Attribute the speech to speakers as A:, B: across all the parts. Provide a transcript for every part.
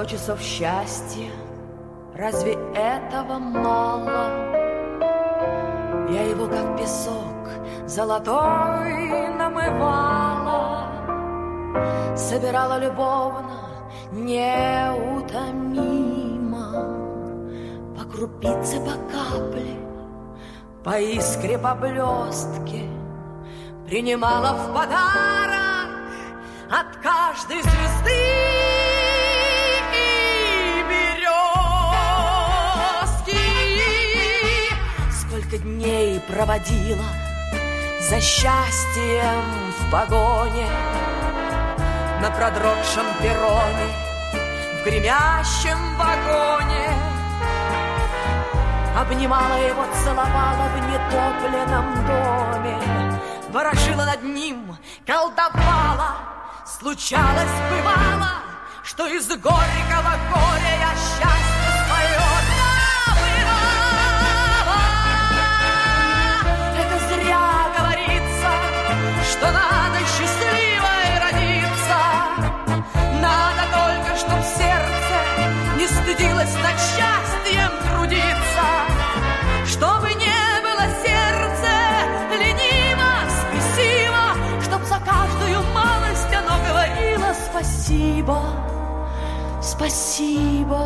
A: 100 часов счастья, разве этого мало? Я его, как песок золотой, намывала, собирала любовно, неутомимо, по крупице, по капле, по искре, по блестке, принимала в подарок от каждой звезды и березки. Сколько дней проводила за счастьем в погоне, на продрогшем перроне, в гремящем вагоне. Обнимала его, целовала в нетопленном доме, ворожила над ним, колдовала. Случалось, бывало, что из горького горя я счастье свое добывала. Это зря говорится, что надо счастливой родиться. Надо только, чтоб сердце не стыдилось над счастьем трудиться, чтобы не было сердце лениво, спесиво, чтоб за каждую малость оно говорило спасибо, спасибо,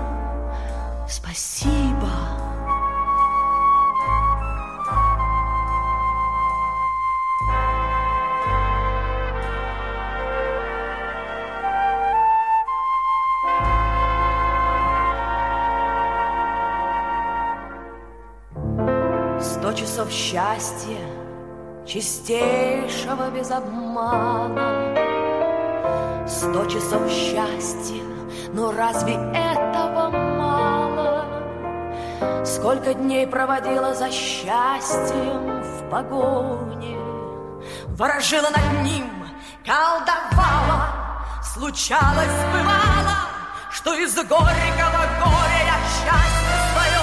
A: спасибо. Часов счастья, чистейшего без обмана. 100 часов счастья, но разве этого мало? Сколько дней проводила за счастьем в погоне, ворожила над ним, колдовала. Случалось, бывало, что из горького горя я счастье свое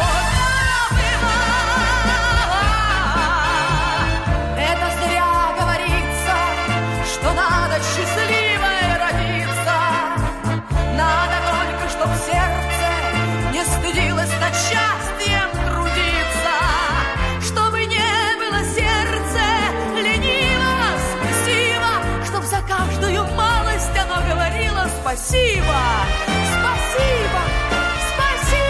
A: счастливой родиться. Надо только, чтоб сердце не стыдилось над счастьем трудиться, чтобы не было сердце лениво, спесиво, чтоб за каждую малость оно говорило спасибо, спасибо, спасибо.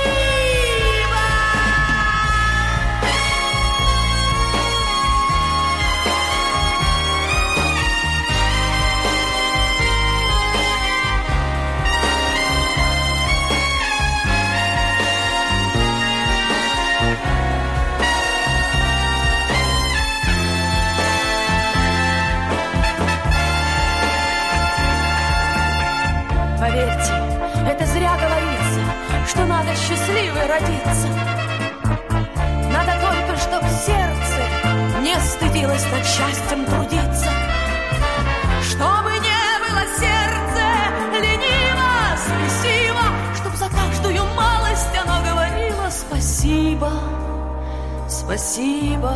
A: Поверьте, это зря говорится, что надо счастливой родиться. Надо только, чтоб сердце не стыдилось над счастьем трудиться, чтобы не было сердце лениво, спесиво, чтоб за каждую малость оно говорило спасибо, спасибо,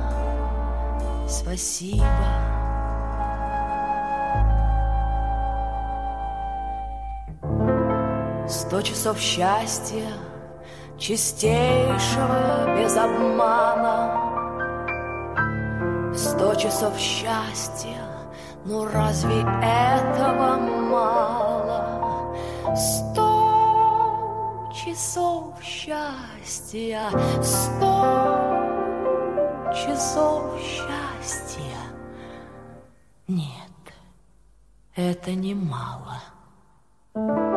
A: спасибо. 100 часов счастья, чистейшего без обмана. 100 часов счастья, ну разве этого мало? 100 часов счастья, 100 часов счастья. Нет, это не мало.